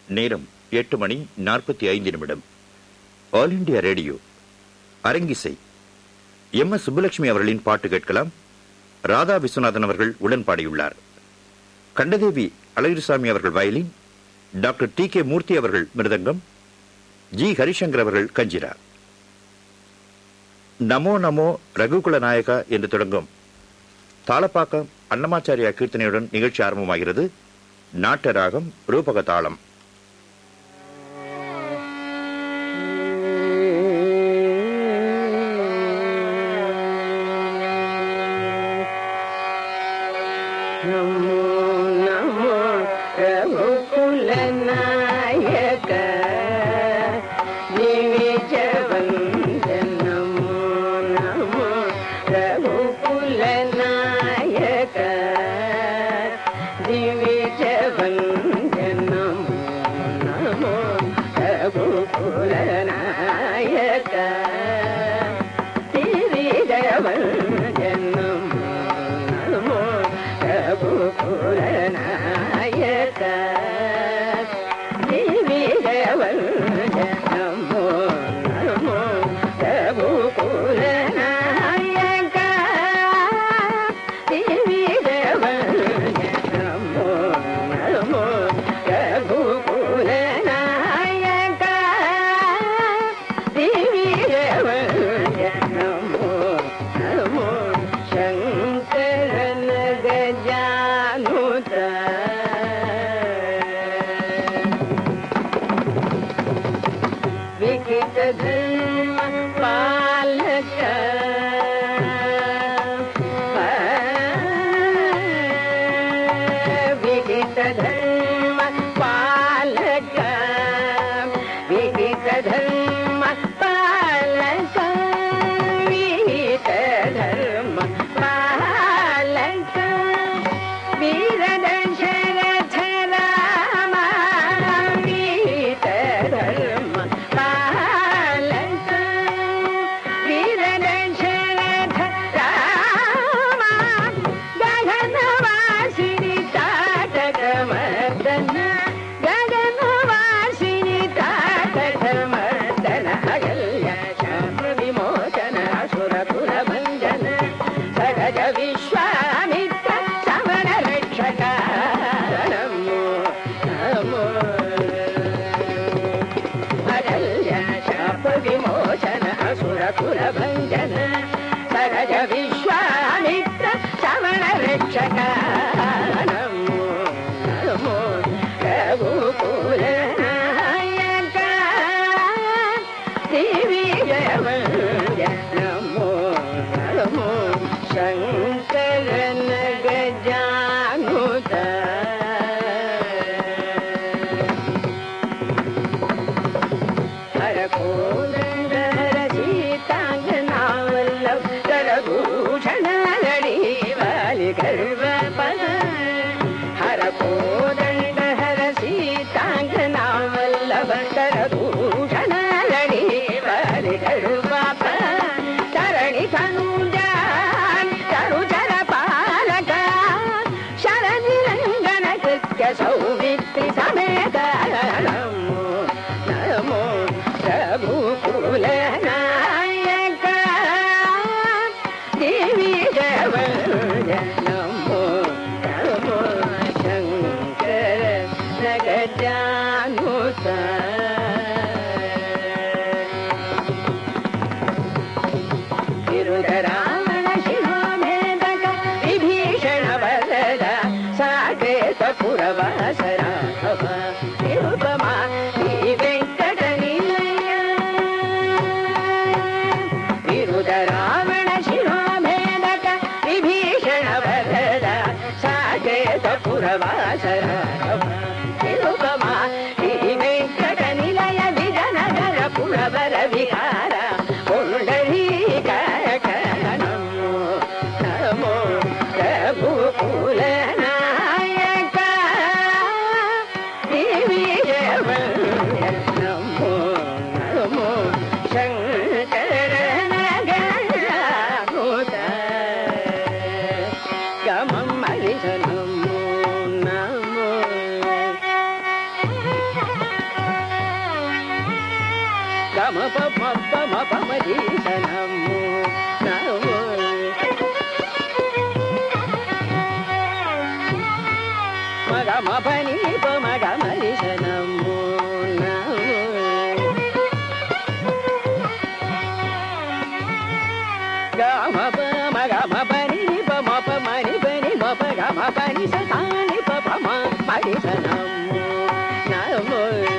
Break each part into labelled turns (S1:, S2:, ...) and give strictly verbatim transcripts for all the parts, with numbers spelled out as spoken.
S1: நேரம் எட்டு மணி நாற்பத்தி ஐந்து நிமிடம். ஆல் இண்டியா ரேடியோ அரங்கிசை. எம் எஸ் சுப்புலட்சுமி அவர்களின் பாட்டு கேட்கலாம். ராதா விஸ்வநாதன் அவர்கள் உடன் பாடியுள்ளார். கண்டதேவி அழகிரிசாமி அவர்கள் violin, doctor T K Murthy அவர்கள் மிருதங்கம், ஜி ஹரிசங்கர் அவர்கள் கஞ்சிரா. நமோ நமோ ரகுகுல நாயகா என்று தொடங்கும் தாளப்பாக்கம் அன்னமாச்சாரியா கீர்த்தனையுடன் நிகழ்ச்சி ஆரம்பமாகிறது. நாட்ட ராகம் ரூபக தாளம்.
S2: Come on, my little గమ పమ పమ పమ దీసనము నమో మగమ పని పమ గమ దీసనము నమో గమ పమ గమ పని పమ పమ ని పని మప గమ పని సతాని పమ పడిసనము నమో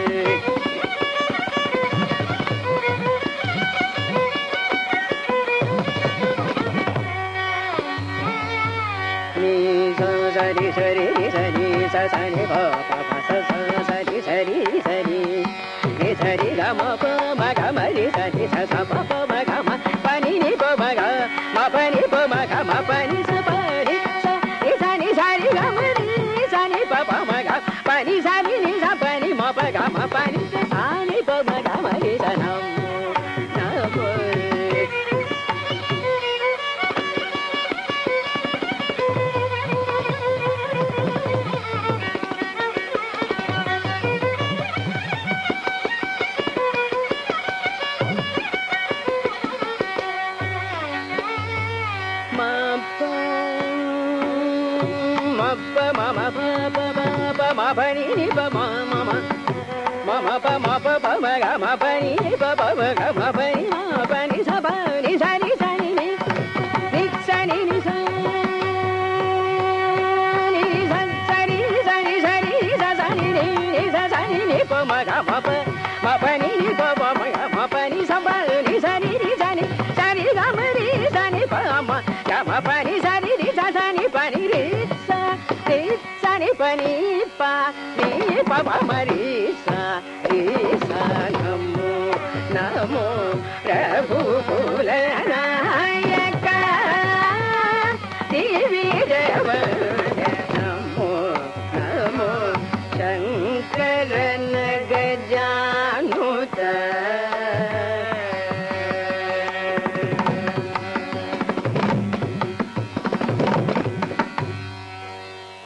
S2: సరి సరి సరి సని ప ప స సరి సరి సరి ని సరి గమ ప మ గమ రి సరి స స ప ప మ గమ పని ని ప మ గ మ పని ప మ గ మ పని స ప రి స రి సని సరి గమ రి సని ప ప మ గ పని సని ని స పని మ ప గ మ పని స సని ప మ గ మ రి స నమో నమో పని ని ప మ మ మ మ ప మ ప ప మ గ మ పని ని ప ప మ గ మ పని మ పని స ప ని స ని స ని ని ని స ని ని స ని ని స స ని స ని స ని స స ని ని ని స స ని ని ప మ గ మ ప మ పని ని ప ప మ గ మ పని స ప ని స ని ని స ని స ని గ మ రి స ని ప మ గ మ పని స ని ని స స ని ప ని రి స రి స ని ప ని ప ని ప ప మ రి స